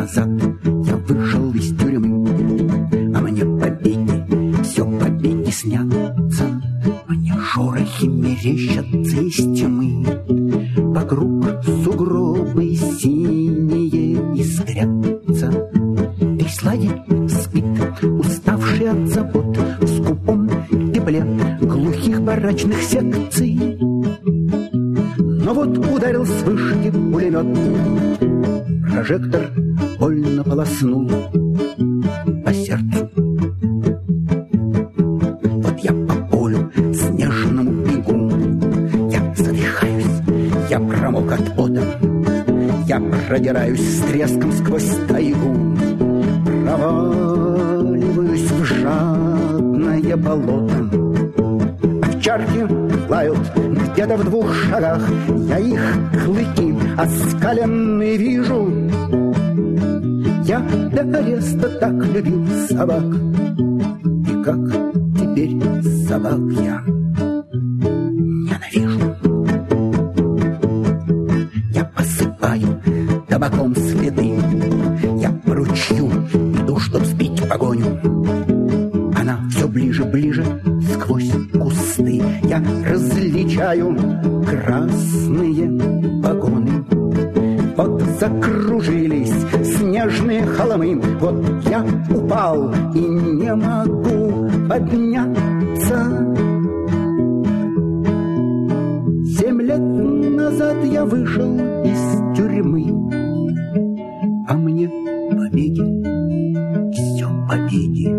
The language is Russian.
назад я вышел из тюрьмы, а мне побеги, все побеги снятся. Мне шорохи мерещатся из тьмы, вокруг сугробы синие искрятся. Весь лагерь спит, уставший от забот, в скупом тепле глухих барачных секций. Но вот ударил с вышки пулемет, прожектор больно полоснул по сердцу. Вот я по полю снежному бегу, я задыхаюсь, я промок от пота, я продираюсь с треском сквозь тайгу, проваливаюсь в жадное болото. Овчарки лают где-то в 2 шагах, я их клыки оскаленные вижу. Я до ареста так любил собак, и как теперь собак я ненавижу. Я посыпаю табаком следы, я по ручью иду, чтоб сбить погоню. Она все ближе, ближе, сквозь кусты я различаю красные погоны. Вот закружились снежные холмы, вот я упал и не могу подняться. 7 лет назад я вышел из тюрьмы, а мне побеги, все побеги